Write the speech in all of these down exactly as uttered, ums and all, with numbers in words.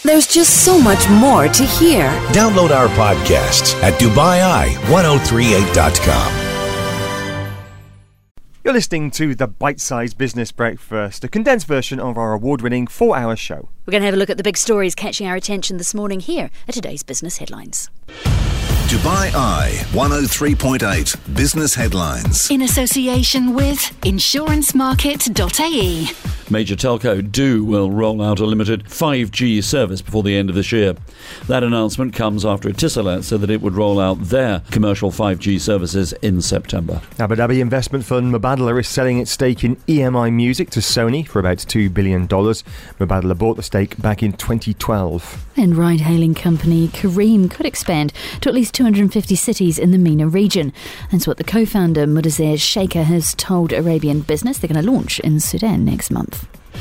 There's just so much more to hear. Download our podcasts at Dubai Eye ten thirty-eight dot com. You're listening to the Bite-Sized Business Breakfast, a condensed version of our award-winning four-hour show. We're going to have a look at the big stories catching our attention this morning here at today's Business Headlines. Dubai Eye one oh three point eight Business Headlines. In association with insurance market dot A E. Major telco Do will roll out a limited five G service before the end of this year. That announcement comes after Etisalat said that it would roll out their commercial five G services in September. Abu Dhabi investment fund Mubadala is selling its stake in E M I Music to Sony for about two billion dollars. Mubadala bought the stake back in twenty twelve. And ride-hailing company Careem could expand to at least two hundred fifty cities in the MENA region. That's what the co-founder Mudassir Sheikha has told Arabian Business. They're going to launch in Sudan next month.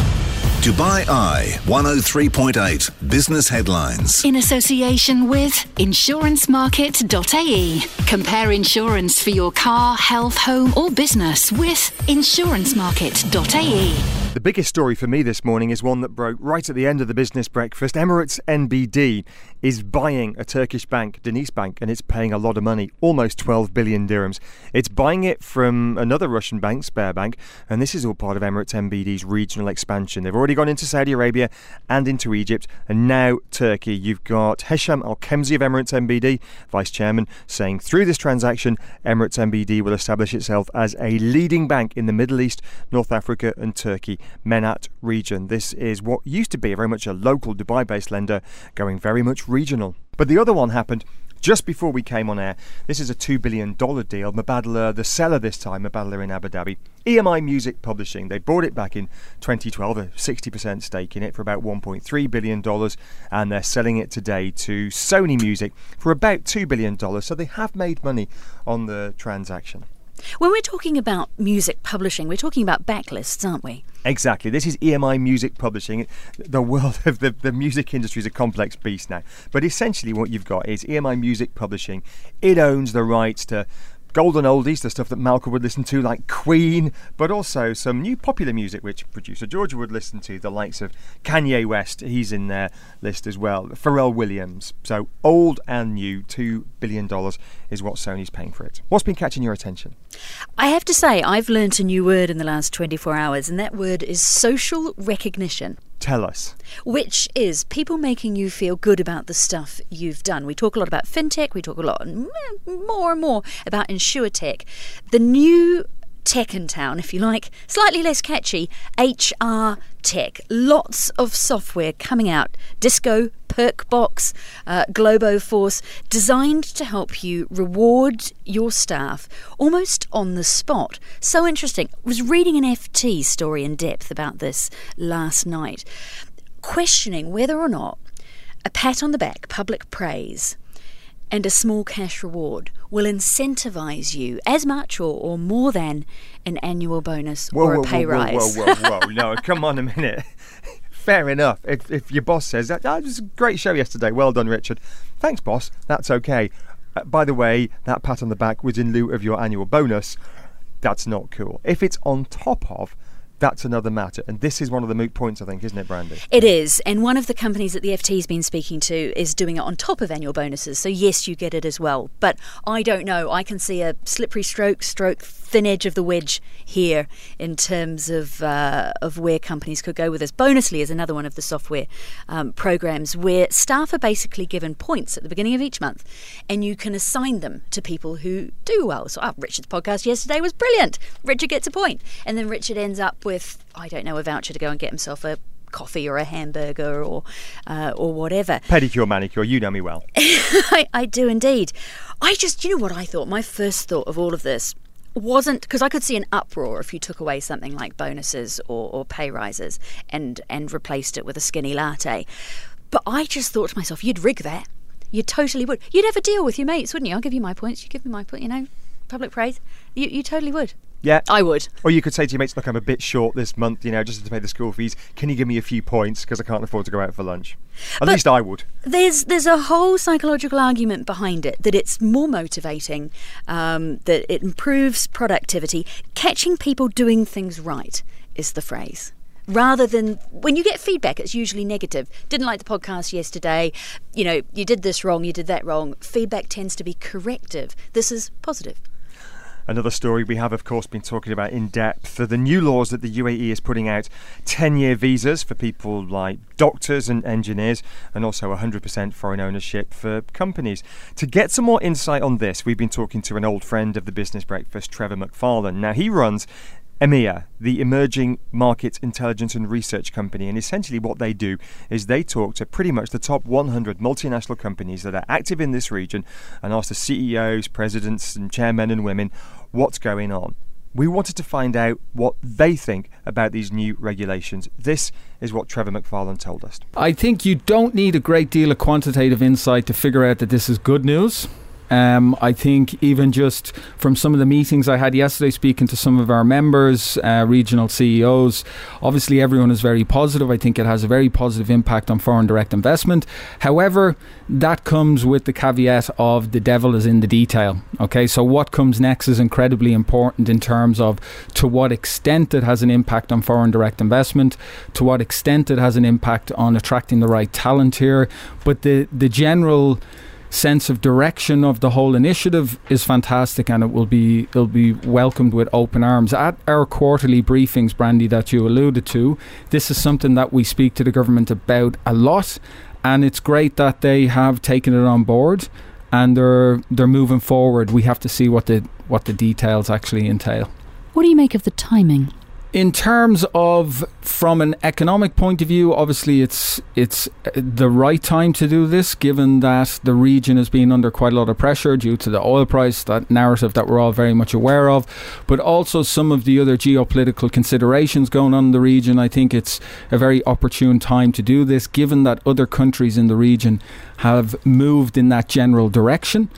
Dubai Eye one oh three point eight Business Headlines. In association with insurance market dot A E. Compare insurance for your car, health, home or business with insurance market dot A E. The biggest story for me this morning is one that broke right at the end of the business breakfast. Emirates N B D is buying a Turkish bank, DenizBank, and it's paying a lot of money, almost twelve billion dirhams. It's buying it from another Russian bank, Sberbank, and this is all part of Emirates N B D's regional expansion. They've already gone into Saudi Arabia and into Egypt, and now Turkey. You've got Hesham Al-Kemzi of Emirates N B D, Vice Chairman, saying through this transaction, Emirates N B D will establish itself as a leading bank in the Middle East, North Africa and Turkey, MENAT region. This is what used to be very much a local Dubai-based lender going very much regional. But the other one happened just before we came on air. This is a two billion dollars deal. Mubadala, the seller this time, Mubadala in Abu Dhabi. E M I Music Publishing, they bought it back in twenty twelve, a sixty percent stake in it for about one point three billion dollars, and they're selling it today to Sony Music for about two billion dollars, so they have made money on the transaction. When we're talking about music publishing, we're talking about backlists, aren't we? Exactly. This is E M I Music Publishing. The world of the, the music industry is a complex beast now. But essentially what you've got is E M I Music Publishing. It owns the rights to golden oldies, the stuff that Malcolm would listen to, like Queen, but also some new popular music which producer Georgia would listen to, the likes of Kanye West. He's in their list as well. Pharrell Williams. So old and new, two billion dollars is what Sony's paying for it. What's been catching your attention? I have to say, I've learnt a new word in the last twenty-four hours, and that word is social recognition. Tell us. Which is people making you feel good about the stuff you've done. We talk a lot about fintech, we talk a lot more and more about insurtech. The new tech in town, if you like, slightly less catchy, H R tech. Lots of software coming out. Disco, Perkbox, uh, Globoforce, designed to help you reward your staff almost on the spot. So interesting. I was reading an F T story in depth about this last night, questioning whether or not a pat on the back, public praise, and a small cash reward will incentivise you as much or, or more than an annual bonus whoa, or a whoa, pay whoa, rise. Whoa, whoa, whoa, whoa. No, come on a minute. Fair enough. If if your boss says, that oh, was a great show yesterday, well done, Richard. Thanks, boss. That's okay. Uh, by the way, that pat on the back was in lieu of your annual bonus. That's not cool. If it's on top of, that's another matter. And this is one of the moot points, I think, isn't it, Brandy? It is. And one of the companies that the F T's been speaking to is doing it on top of annual bonuses. So, yes, you get it as well. But I don't know. I can see a slippery stroke, stroke, thin edge of the wedge here in terms of uh, of where companies could go with this. Bonusly is another one of the software um, programs where staff are basically given points at the beginning of each month, and you can assign them to people who do well. So, oh, Richard's podcast yesterday was brilliant. Richard gets a point. And then Richard ends up with, I don't know, a voucher to go and get himself a coffee or a hamburger or uh, or whatever. Pedicure, manicure, you know me well. I, I do indeed. I just, you know what I thought? My first thought of all of this wasn't, because I could see an uproar if you took away something like bonuses or, or pay rises and, and replaced it with a skinny latte. But I just thought to myself, you'd rig that. You totally would. You'd have a deal with your mates, wouldn't you? I'll give you my points. You give me my point, you know, public praise. You, you totally would. Yeah. I would. Or you could say to your mates, look, I'm a bit short this month, you know, just to pay the school fees. Can you give me a few points because I can't afford to go out for lunch? At But least I would. There's there's a whole psychological argument behind it, that it's more motivating, um, that it improves productivity. Catching people doing things right is the phrase. rather than when you get feedback, it's usually negative. Didn't like the podcast yesterday. You know, you did this wrong, you did that wrong. Feedback tends to be corrective. This is positive. Another story we have, of course, been talking about in depth are the new laws that the U A E is putting out. ten-year visas for people like doctors and engineers, and also one hundred percent foreign ownership for companies. To get some more insight on this, we've been talking to an old friend of the Business Breakfast, Trevor McFarlane. Now, he runs EMEA, the Emerging Markets Intelligence and Research Company, and essentially what they do is they talk to pretty much the top one hundred multinational companies that are active in this region and ask the C E Os, presidents and chairmen and women what's going on. We wanted to find out what they think about these new regulations. This is what Trevor McFarlane told us. I think you don't need a great deal of quantitative insight to figure out that this is good news. Um, I think even just from some of the meetings I had yesterday speaking to some of our members, uh, regional C E Os, obviously everyone is very positive. I think it has a very positive impact on foreign direct investment. However, that comes with the caveat of the devil is in the detail. Okay, so what comes next is incredibly important in terms of to what extent it has an impact on foreign direct investment, to what extent it has an impact on attracting the right talent here. But the, the general sense of direction of the whole initiative is fantastic, and it will be it'll be welcomed with open arms. At our quarterly briefings, Brandy, that you alluded to, this is something that we speak to the government about a lot, and it's great that they have taken it on board and they're they're moving forward. We have to see what the what the details actually entail. What do you make of the timing? In terms of, from an economic point of view, obviously it's it's the right time to do this, given that the region has been under quite a lot of pressure due to the oil price, that narrative that we're all very much aware of, but also some of the other geopolitical considerations going on in the region. I think it's a very opportune time to do this, given that other countries in the region have moved in that general direction.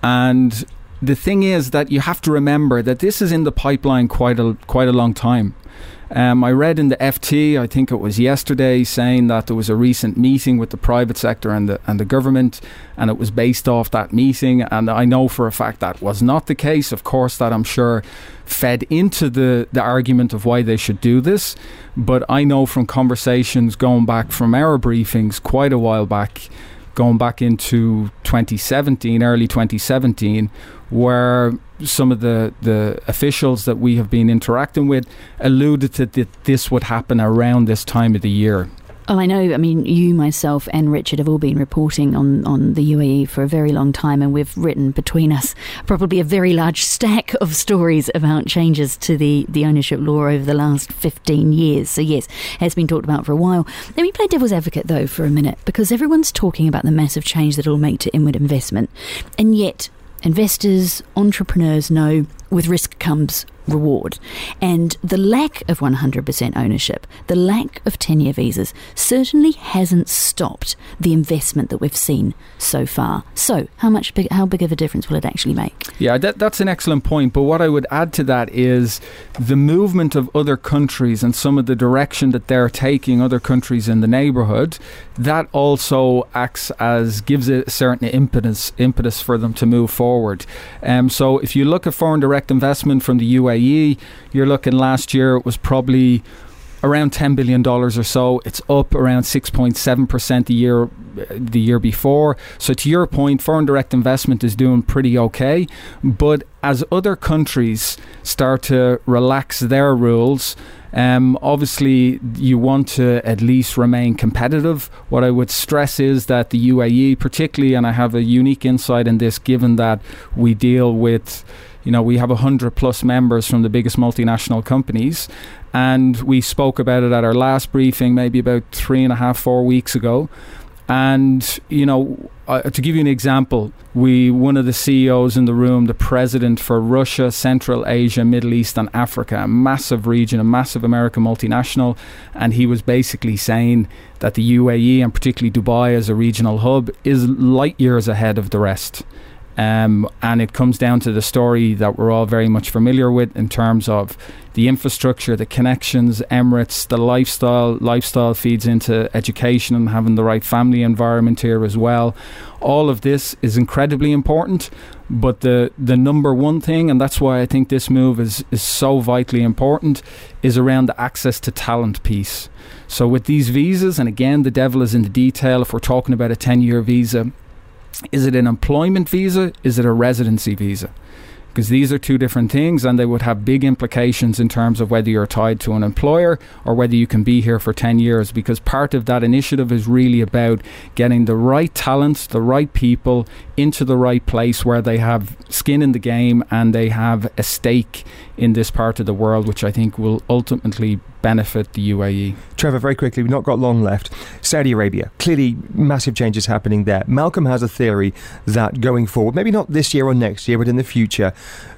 And the thing is that you have to remember that this is in the pipeline quite a quite a long time. Um, I read in the F T, I think it was yesterday, saying that there was a recent meeting with the private sector and the and the government, and it was based off that meeting. And I know for a fact that was not the case. Of course, that I'm sure fed into the, the argument of why they should do this. But I know from conversations going back from our briefings quite a while back, going back into twenty seventeen, early twenty seventeen, where some of the, the officials that we have been interacting with alluded to that this would happen around this time of the year. Well, I know, I mean, you, myself and Richard have all been reporting on, on the U A E for a very long time, and we've written between us probably a very large stack of stories about changes to the, the ownership law over the last fifteen years. So yes, it has been talked about for a while. Let me play devil's advocate though for a minute, because everyone's talking about the massive change that it will make to inward investment, and yet investors, entrepreneurs know with risk comes reward. And the lack of one hundred percent ownership, the lack of ten-year visas certainly hasn't stopped the investment that we've seen so far. So how much big, how big of a difference will it actually make? Yeah, that, that's an excellent point. But what I would add to that is the movement of other countries and some of the direction that they're taking, other countries in the neighbourhood, that also acts as, gives it a certain impetus, impetus for them to move forward. Um, so if you look at foreign direct investment from the U A E, you're looking last year it was probably around ten billion dollars or so. It's up around six point seven percent the year the year before. So to your point, foreign direct investment is doing pretty okay. But as other countries start to relax their rules, Um, obviously, you want to at least remain competitive. What I would stress is that the U A E particularly, and I have a unique insight in this given that we deal with, you know, we have one hundred plus members from the biggest multinational companies, and we spoke about it at our last briefing maybe about three and a half, four weeks ago. And, you know, uh, to give you an example, we one of the C E Os in the room, the president for Russia, Central Asia, Middle East and Africa, a massive region, a massive American multinational, and he was basically saying that the U A E and particularly Dubai as a regional hub is light years ahead of the rest. Um, and it comes down to the story that we're all very much familiar with in terms of the infrastructure, the connections, Emirates, the lifestyle. Lifestyle feeds into education and having the right family environment here as well. All of this is incredibly important, but the, the number one thing, and that's why I think this move is, is so vitally important, is around the access to talent piece. So with these visas, and again, the devil is in the detail. If we're talking about a ten-year visa, is it an employment visa? Is it a residency visa? Because these are two different things, and they would have big implications in terms of whether you're tied to an employer or whether you can be here for ten years, because part of that initiative is really about getting the right talents, the right people into the right place where they have skin in the game and they have a stake in this part of the world, which I think will ultimately benefit the U A E. Trevor, very quickly, we've not got long left. Saudi Arabia, clearly massive changes happening there. Malcolm has a theory that going forward, maybe not this year or next year, but in the future,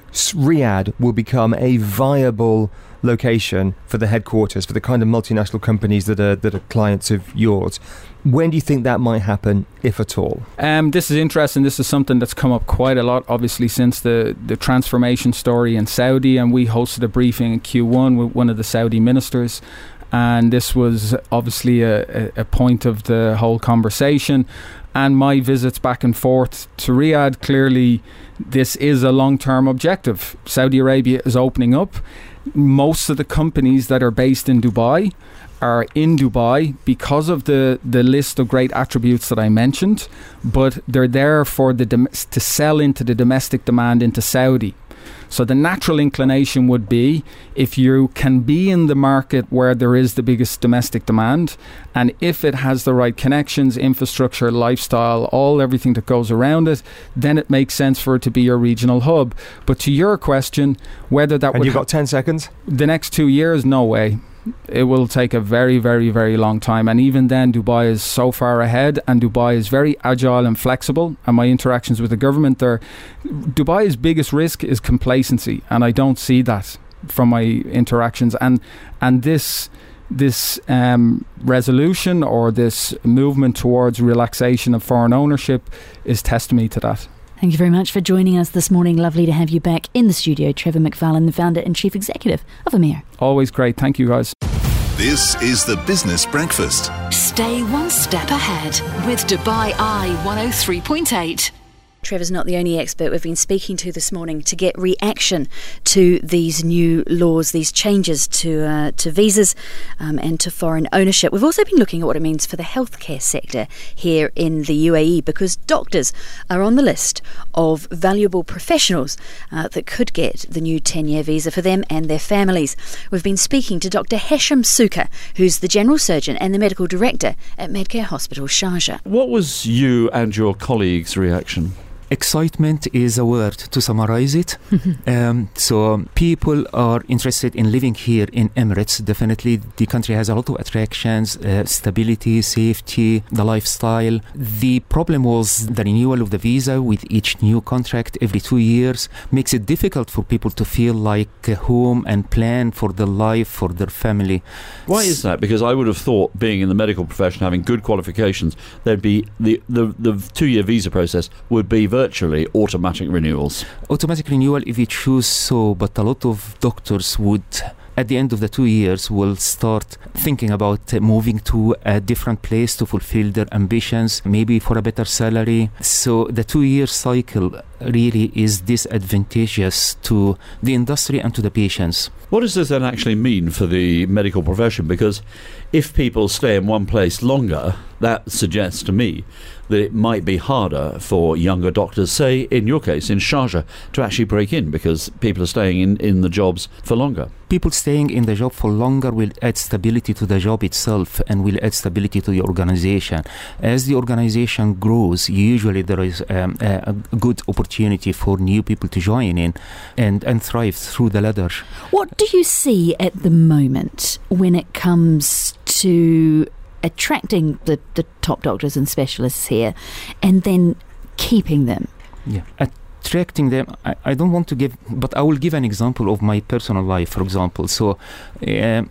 Riyadh will become a viable location for the headquarters, for the kind of multinational companies that are that are clients of yours. When do you think that might happen, if at all? Um, this is interesting. This is something that's come up quite a lot, obviously, since the, the transformation story in Saudi, and we hosted a briefing in Q one with one of the Saudi ministers, and this was obviously a, a, a point of the whole conversation. And my visits back and forth to Riyadh, clearly this is a long-term objective. Saudi Arabia is opening up. Most of the companies that are based in Dubai are in Dubai because of the, the list of great attributes that I mentioned, but they're there for the dom- to sell into the domestic demand into Saudi. So the natural inclination would be, if you can be in the market where there is the biggest domestic demand, and if it has the right connections, infrastructure, lifestyle, all everything that goes around it, then it makes sense for it to be your regional hub. But to your question, whether that and would... you've got ten seconds? The next two years, no way. It will take a very, very, very long time. And even then, Dubai is so far ahead, and Dubai is very agile and flexible. And my interactions with the government there, Dubai's biggest risk is complacency, and I don't see that from my interactions. And and this this um, resolution or this movement towards relaxation of foreign ownership is testimony to that. Thank you very much for joining us this morning. Lovely to have you back in the studio. Trevor McFarlane, the founder and chief executive of Amir. Always great. Thank you, guys. This is the Business Breakfast. Stay one step ahead with Dubai Eye one oh three point eight. Trevor's not the only expert we've been speaking to this morning to get reaction to these new laws, these changes to uh, to visas um, and to foreign ownership. We've also been looking at what it means for the healthcare sector here in the U A E, because doctors are on the list of valuable professionals uh, that could get the new ten-year visa for them and their families. We've been speaking to Doctor Hesham Suka, who's the general surgeon and the medical director at Medcare Hospital Sharjah. What was you and your colleagues' reaction? Excitement is a word to summarize it. um, so um, people are interested in living here in Emirates. Definitely the country has a lot of attractions, uh, stability, safety, the lifestyle. The problem was the renewal of the visa with each new contract every two years makes it difficult for people to feel like a home and plan for their life, for their family. Why is that? Because I would have thought, being in the medical profession, having good qualifications, there'd be the, the, the two-year visa process would be virtually automatic renewals. Automatic renewal if you choose so, but a lot of doctors would, at the end of the two years, will start thinking about uh, moving to a different place to fulfill their ambitions, maybe for a better salary. So the two-year cycle really is disadvantageous to the industry and to the patients. What does this then actually mean for the medical profession? Because if people stay in one place longer, that suggests to me that it might be harder for younger doctors, say in your case in Sharjah, to actually break in, because people are staying in, in the jobs for longer. People staying in the job for longer will add stability to the job itself and will add stability to the organization. As the organization grows, usually there is um, a, a good opportunity for new people to join in and, and thrive through the ladder. What do you see at the moment when it comes to attracting the, the top doctors and specialists here and then keeping them? Yeah. Attracting them, I, I don't want to give, but I will give an example of my personal life, for example. So uh,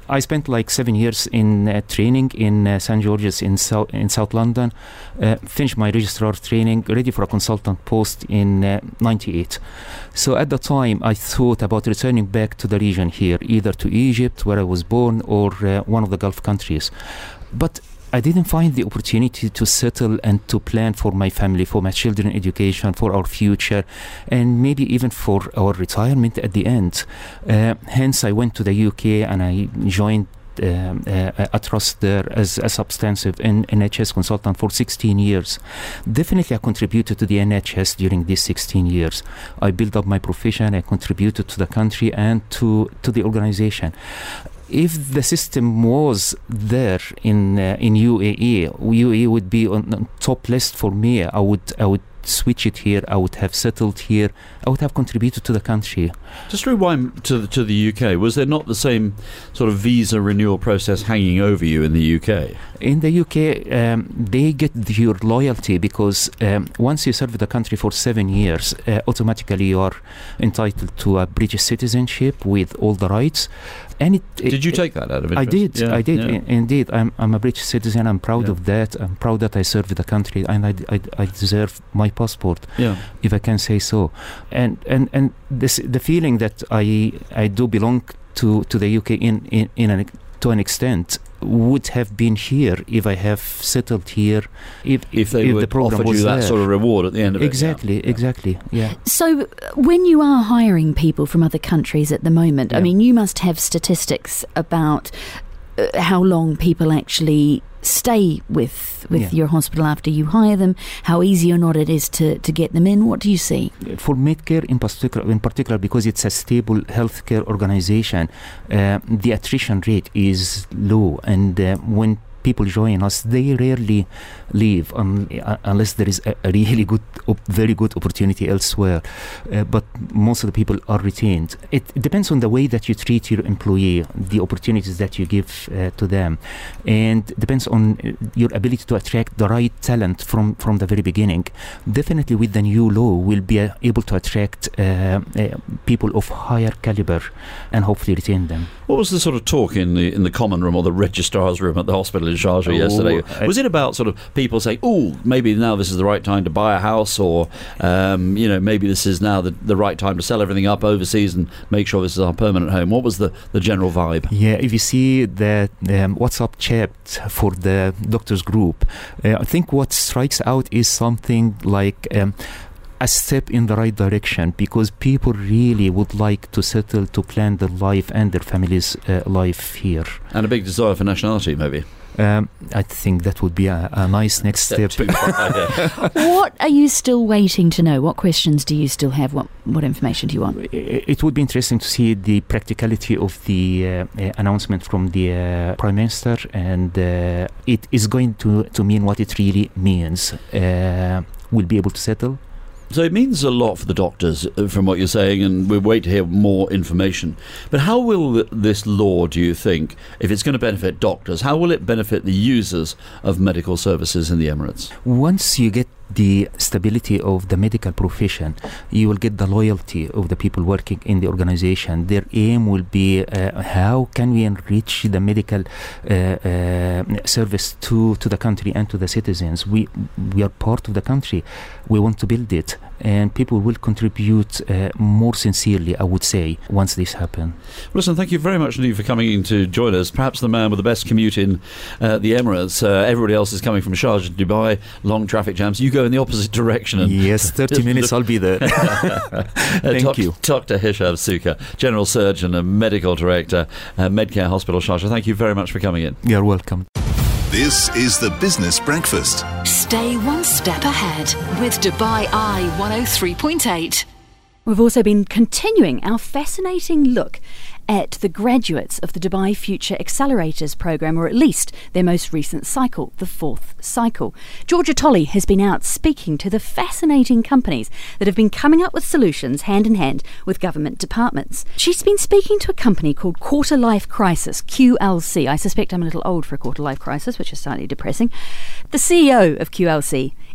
I spent like seven years in uh, training in uh, Saint George's in South in South London. Uh, finished my registrar training, ready for a consultant post in uh, ninety-eight. So at the time, I thought about returning back to the region here, either to Egypt, where I was born, or uh, one of the Gulf countries. But I didn't find the opportunity to settle and to plan for my family, for my children's education, for our future, and maybe even for our retirement at the end. Uh, hence, I went to the U K and I joined um, uh, a trust there as a substantive N H S consultant for sixteen years. Definitely, I contributed to the N H S during these sixteen years. I built up my profession, I contributed to the country and to, to the organization. If the system was there in uh, in U A E, U A E would be on, on top list for me. I would I would switch it here. I would have settled here. I would have contributed to the country. Just rewind to the, to the U K. Was there not the same sort of visa renewal process hanging over you in the U K? In the U K, um, they get your loyalty because um, once you serve the country for seven years, uh, automatically you are entitled to a British citizenship with all the rights. And it, it, did you take that out of interest? I did. Yeah, I did. Yeah. In, indeed, I'm I'm a British citizen. I'm proud Yeah. of that. I'm proud that I served the country, and I, I, I deserve my passport, Yeah. if I can say so. And and and this the feeling that I I do belong to, to the U K in in, in an to an extent would have been here if I have settled here, if If they if would the program offered was you that there. sort of reward at the end of Exactly, it. Yeah. exactly, yeah. So, uh, when you are hiring people from other countries at the moment, I Yeah. mean, you must have statistics about uh, how long people actually stay with with Yeah. your hospital after you hire them, how easy or not it is to, to get them in. What do you see? For Medcare in particular, in particular, because it's a stable healthcare organization, uh, the attrition rate is low, and uh, when people join us, they rarely leave um, uh, unless there is a, a really good, op- very good opportunity elsewhere. Uh, but most of the people are retained. It, it depends on the way that you treat your employee, the opportunities that you give uh, to them, and depends on uh, your ability to attract the right talent from, from the very beginning. Definitely, with the new law, we'll be uh, able to attract uh, uh, people of higher caliber and hopefully retain them. What was the sort of talk in the in the common room or the registrar's room at the hospital in Sharjah Oh, yesterday? I- Was it about sort of people saying, "Oh, maybe now this is the right time to buy a house," or um, you know, maybe this is now the, the right time to sell everything up overseas and make sure this is our permanent home? What was the, the general vibe? Yeah, if you see the um, WhatsApp chat for the doctors group, uh, I think what strikes out is something like um, a step in the right direction, because people really would like to settle, to plan their life and their family's uh, life here. And a big desire for nationality, maybe. Um, I think that would be a, a nice next step. too far, yeah. What are you still waiting to know? What questions do you still have? What what information do you want? I- It would be interesting to see the practicality of the uh, uh, announcement from the uh, Prime Minister, and uh, it is going to, to mean what it really means. Uh, we'll be able to settle. So it means a lot for the doctors, uh, from what you're saying, and we'll wait to hear more information. But how will th- this law, do you think, if it's going to benefit doctors, how will it benefit the users of medical services in the Emirates? Once you get the stability of the medical profession, you will get the loyalty of the people working in the organization. Their aim will be uh, how can we enrich the medical uh, uh, service to, to the country and to the citizens. We we are part of the country. We want to build it, and people will contribute uh, more sincerely, I would say, once this happens. Well, listen, thank you very much indeed for coming in to join us. Perhaps the man with the best commute in uh, the Emirates. Uh, everybody else is coming from Sharjah to Dubai, long traffic jams. You go in the opposite direction. And Yes, thirty minutes, I'll be there. Thank Doc- you. Doctor Hisham Suka, General Surgeon and Medical Director at Medcare Hospital Sharjah. Thank you very much for coming in. You're welcome. This is the Business Breakfast. Stay one step ahead with Dubai Eye one oh three point eight. We've also been continuing our fascinating look at the graduates of the Dubai Future Accelerators programme, or at least their most recent cycle, the fourth cycle. Georgia Tolley has been out speaking to the fascinating companies that have been coming up with solutions hand in hand with government departments. She's been speaking to a company called Quarter Life Crisis, Q L C. I suspect I'm a little old for a quarter life crisis, which is slightly depressing. The C E O of Q L C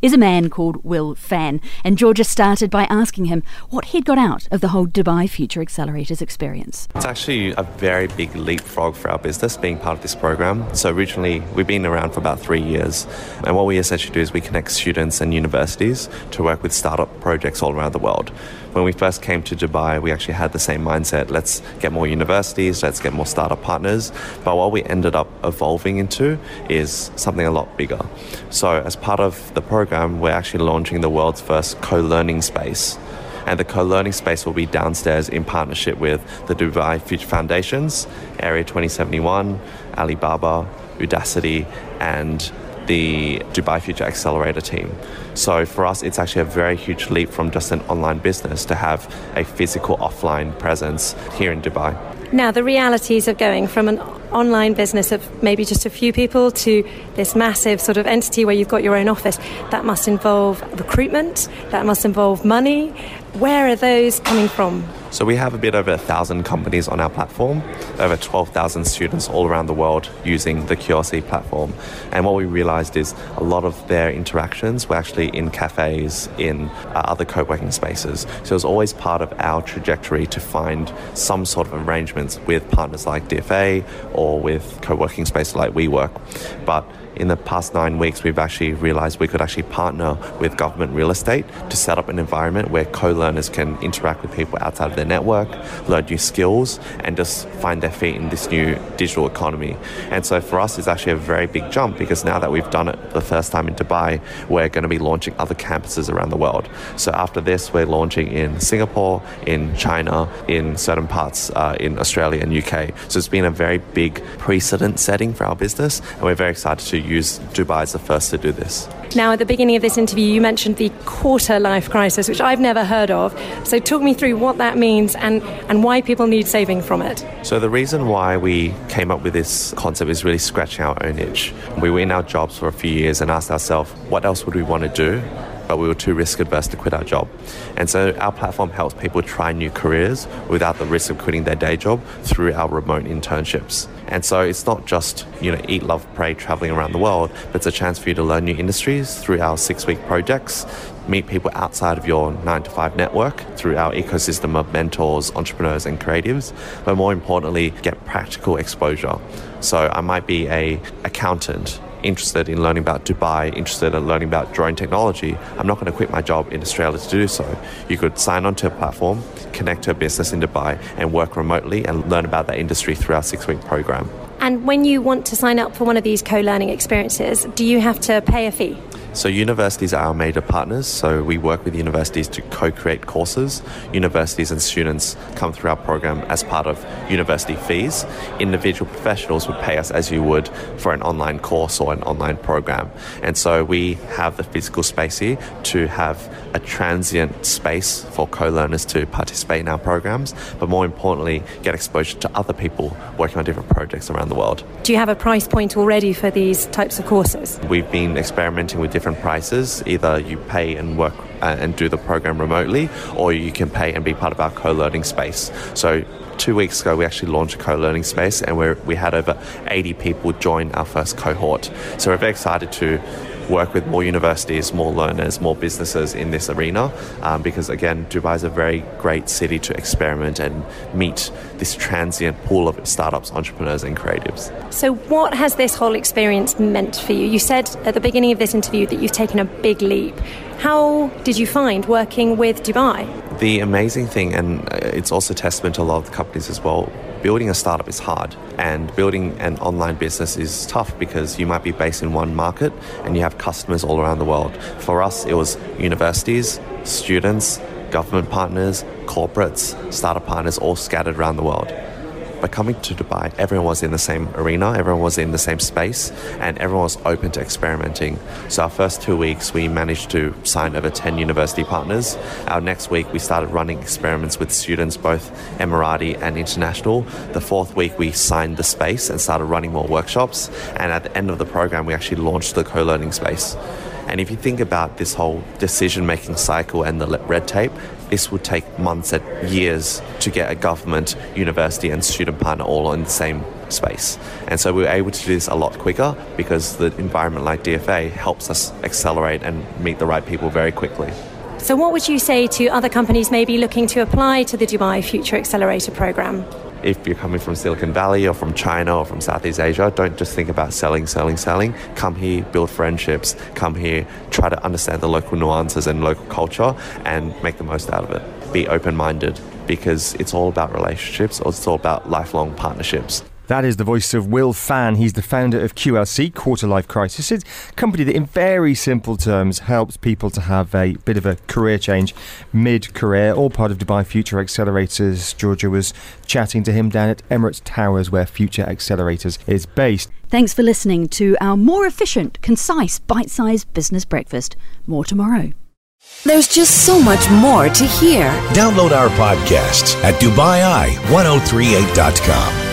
is a man called Will Fan. And Georgia started by asking him what he'd got out of the whole Dubai Future Accelerators experience. It's actually a very big leapfrog for our business being part of this program. So originally, we've been around for about three years. And what we essentially do is we connect students and universities to work with startup projects all around the world. When we first came to Dubai, we actually had the same mindset. Let's get more universities, let's get more startup partners. But what we ended up evolving into is something a lot bigger. So as part of the program, we're actually launching the world's first co-learning space. And the co-learning space will be downstairs in partnership with the Dubai Future Foundations, Area twenty seventy-one, Alibaba, Udacity, and the Dubai Future Accelerator team. So for us, it's actually a very huge leap from just an online business to have a physical offline presence here in Dubai. Now, the realities of going from an online business of maybe just a few people to this massive sort of entity where you've got your own office, that must involve recruitment, that must involve money. Where are those coming from? So we have a bit over a thousand companies on our platform, over twelve thousand students all around the world using the Q R C platform. And what we realized is a lot of their interactions were actually in cafes, in uh, other co-working spaces. So it was always part of our trajectory to find some sort of arrangements with partners like D F A or with co-working spaces like WeWork. But in the past nine weeks, we've actually realized we could actually partner with government real estate to set up an environment where co-learners can interact with people outside of their network, learn new skills, and just find their feet in this new digital economy. And so for us, it's actually a very big jump because now that we've done it the first time in Dubai, we're going to be launching other campuses around the world. So after this, we're launching in Singapore, in China, in certain parts uh, in Australia and U K. So it's been a very big precedent setting for our business, and we're very excited to use Dubai as the first to do this. Now, at the beginning of this interview, you mentioned the quarter life crisis, which I've never heard of. So talk me through what that means and, and why people need saving from it. So the reason why we came up with this concept is really scratching our own itch. We were in our jobs for a few years and asked ourselves, what else would we want to do? But we were too risk adverse to quit our job. And so our platform helps people try new careers without the risk of quitting their day job through our remote internships. And so it's not just, you know, eat, love, pray, traveling around the world, but it's a chance for you to learn new industries through our six-week projects, meet people outside of your nine to five network through our ecosystem of mentors, entrepreneurs, and creatives, but more importantly, get practical exposure. So I might be a accountant interested in learning about Dubai, interested in learning about drone technology. I'm not going to quit my job in Australia to do so. You could sign onto a platform, connect to a business in Dubai, and work remotely and learn about that industry through our six-week program. And when you want to sign up for one of these co-learning experiences, do you have to pay a fee? So universities are our major partners, so we work with universities to co-create courses. Universities and students come through our program as part of university fees. Individual professionals would pay us as you would for an online course or an online program. And so we have the physical space here to have a transient space for co-learners to participate in our programs, but more importantly, get exposure to other people working on different projects around the world. Do you have a price point already for these types of courses? We've been experimenting with different prices. Either you pay and work uh, and do the program remotely, or you can pay and be part of our co-learning space. So two weeks ago, we actually launched a co-learning space, and we're, we had over eighty people join our first cohort. So we're very excited to work with more universities, more learners, more businesses in this arena, um, because again, Dubai is a very great city to experiment and meet this transient pool of startups, entrepreneurs and creatives. So what has this whole experience meant for you? You said at the beginning of this interview that you've taken a big leap. How did you find working with Dubai? The amazing thing, and it's also testament to a lot of the companies as well, building a startup is hard, and building an online business is tough because you might be based in one market and you have customers all around the world. For us, it was universities, students, government partners, corporates, startup partners, all scattered around the world. But coming to Dubai, everyone was in the same arena, everyone was in the same space, and everyone was open to experimenting. So our first two weeks, we managed to sign over ten university partners. Our next week, we started running experiments with students, both Emirati and international. The fourth week, we signed the space and started running more workshops. And at the end of the program, we actually launched the co-learning space. And if you think about this whole decision-making cycle and the red tape, this would take months and years to get a government, university and student partner all in the same space. And so we were able to do this a lot quicker because the environment like D F A helps us accelerate and meet the right people very quickly. So what would you say to other companies maybe looking to apply to the Dubai Future Accelerator Programme? If you're coming from Silicon Valley or from China or from Southeast Asia, don't just think about selling, selling, selling. Come here, build friendships. Come here, try to understand the local nuances and local culture and make the most out of it. Be open-minded because it's all about relationships, or it's all about lifelong partnerships. That is the voice of Will Fan. He's the founder of Q L C, Quarter Life Crisis. It's a company that in very simple terms helps people to have a bit of a career change mid-career, all part of Dubai Future Accelerators. Georgia was chatting to him down at Emirates Towers where Future Accelerators is based. Thanks for listening to our more efficient, concise, bite-sized business breakfast. More tomorrow. There's just so much more to hear. Download our podcasts at Dubai Eye ten thirty-eight dot com.